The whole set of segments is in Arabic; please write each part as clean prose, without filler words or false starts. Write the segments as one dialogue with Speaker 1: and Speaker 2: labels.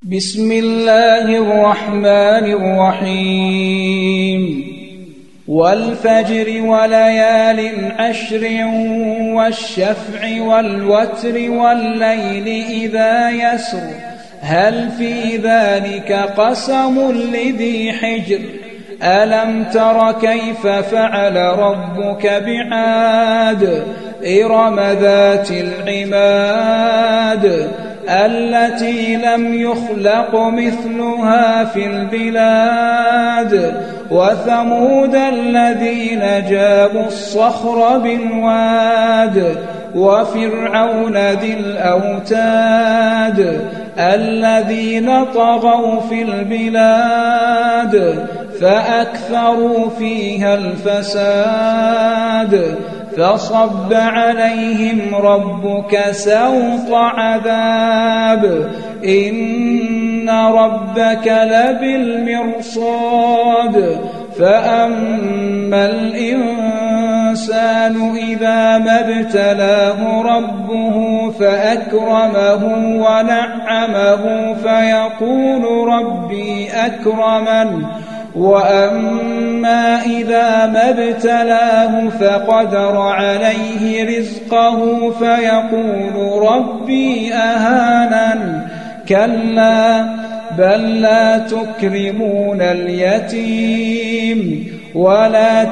Speaker 1: بسم الله الرحمن الرحيم والفجر وليال عشر والشفع والوتر والليل إذا يسر هل في ذلك قسم لذي حجر ألم تر كيف فعل ربك بعاد إرم ذات العماد التي لم يخلق مثلها في البلاد وثمود الذين جابوا الصخر بالواد وفرعون ذي الأوتاد الذين طغوا في البلاد فأكثروا فيها الفساد فصب عليهم ربك سوط عذاب إن ربك لبالمرصاد فأما الإنسان إذا ما ابتلاه ربه فأكرمه ونعمه فيقول ربي أكرمن وأما إذا ما ابتلاه فقدر عليه رزقه فيقول ربي أهانن كلا بل لا تكرمون اليتيم ولا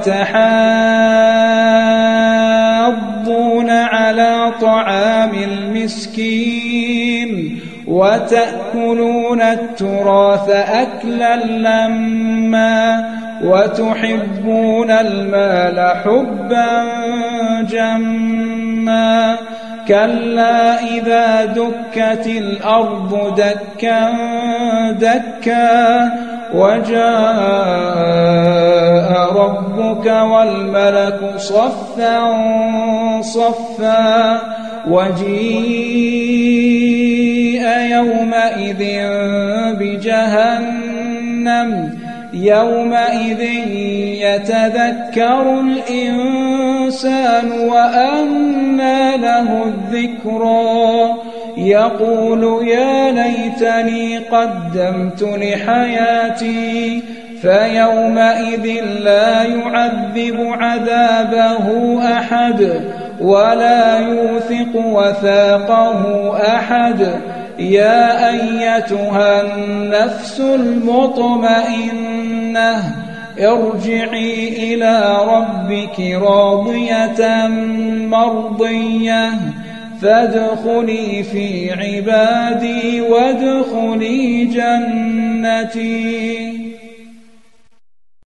Speaker 1: تحاضون على طعام المسكين وتأكلون التراث أكلا لما وتحبون المال حبا جما كلا إذا دكت الأرض دكا دكا وجاء ربك والملك صفا صفا وجيء يومئذ بجهنم يومئذ يتذكر الإنسان وأنى له الذكرى يقول يا ليتني قدمت لحياتي فيومئذ لا يعذب عذابه أحد ولا يوثق وثاقه أحد يا أيتها النفس المطمئنة ارجعي إلى ربك راضية مرضية فادخلي في عبادي وادخلي جنتي.